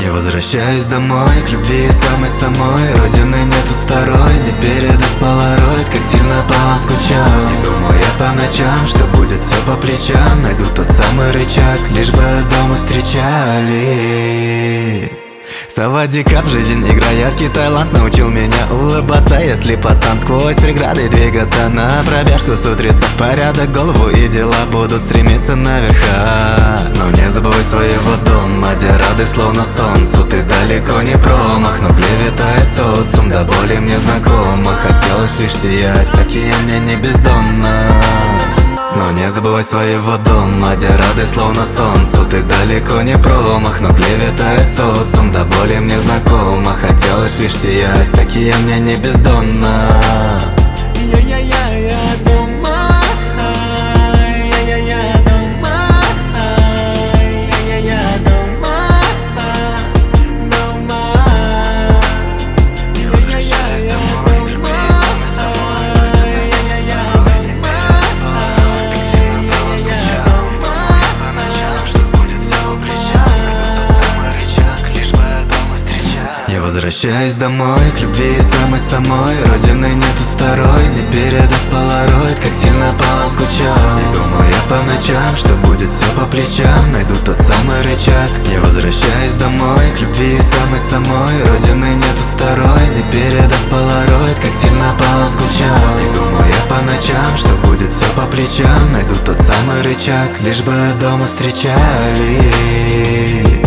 Не возвращаюсь домой, к любви самой. Родины нету второй, не передаст полароид, как сильно по вам скучал. Не думал я по ночам, что будет все по плечам. Найду тот самый рычаг, лишь бы дома встречали. Савадикап, жизнь, игра, яркий Таиланд научил меня улыбаться. Если пацан сквозь преграды двигаться на пробежку с утреца в порядок, голову и дела будут стремиться наверха. Но не забывай своего дома, где рады словно солнцу. Ты далеко не промах, но клеветает социум, до боли мне знакомо. Хотелось лишь сиять, такие мне не бездонно. Но не забывай своего дома, где рады словно солнцу. Ты далеко не промах, но клеветает социум, до боли мне знакомо. Хотелось лишь сиять, такие мне не бездонно. Не возвращаюсь домой, к любви самой. Родины нету второй, не передаст полароид, как сильно по вам скучал. Не думал я по ночам, что будет все по плечам. Найду тот самый рычаг. Не возвращаюсь домой, к любви самой. Родины нету второй, не передаст полароид, как сильно по вам скучал. Не думал я по ночам, что будет все по плечам. Найду тот самый рычаг, лишь бы дома встречали.